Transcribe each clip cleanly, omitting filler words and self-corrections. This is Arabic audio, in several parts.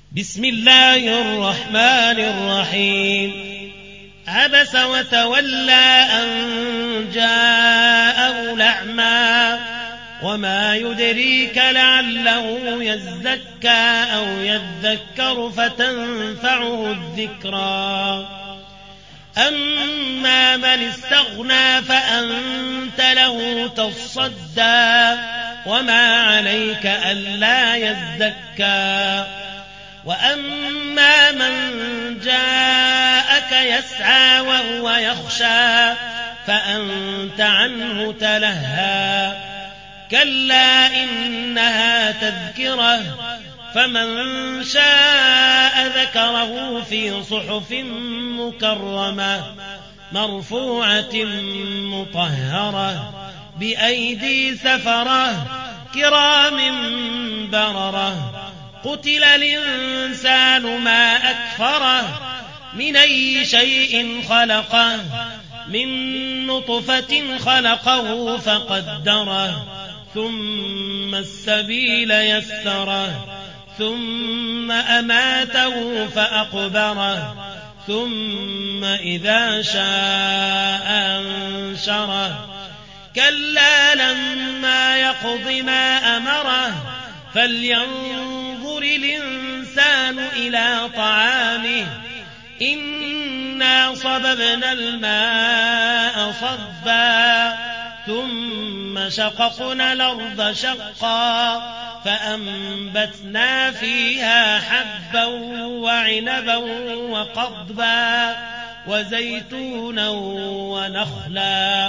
بسم الله الرحمن الرحيم. عبس وتولى أن جاءه الأعمى وما يدريك لعله يزكى أو يذكر فتنفعه الذكرى. أما من استغنى فأنت له تصدى وما عليك ألا يزكى. وأما من جاءك يسعى وهو يخشى فأنت عنه تلهى. كلا إنها تذكرة فمن شاء ذكره في صحف مكرمة مرفوعة مطهرة بأيدي سفرة كرام بررة. قتل الإنسان ما أكفره من أي شيء خلقه من نطفة خلقه فقدره ثم السبيل يسره ثم أماته فأقبره ثم إذا شاء أنشره. كلا لما يقض ما أمره فلينظر الإنسان إلى طعامه إنا صببنا الماء صبا ثم شققنا الأرض شقا فأنبتنا فيها حبا وعنبا وقضبا وزيتونا ونخلا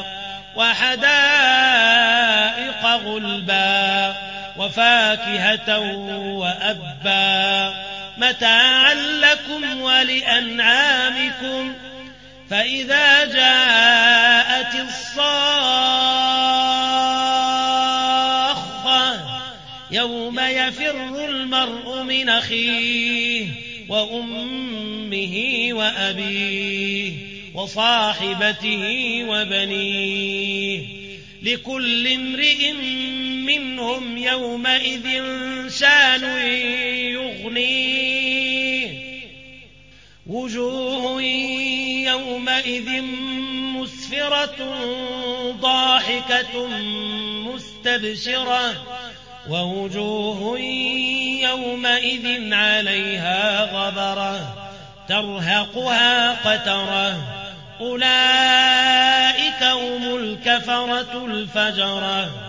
وحدائق غلبا وفاكهة وأبا متاعا لكم ولأنعامكم. فإذا جاءت الصاخة يوم يفر المرء من أخيه وأمه وأبيه وصاحبته وبنيه لكل امرئ منهم يومئذ شان يغنيه. وجوه يومئذ مسفرة ضاحكة مستبشرة ووجوه يومئذ عليها غبرة ترهقها قترة. أولئك هم الكفرة الفجرة.